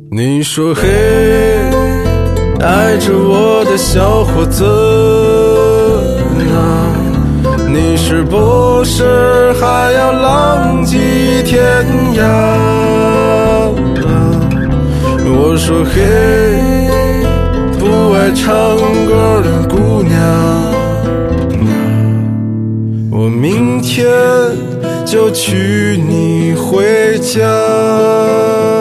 你说嘿，爱着我的小伙子啊，你是不是还要浪迹天涯啊？我说嘿，不爱唱歌的姑娘啊，我明天就娶你回家。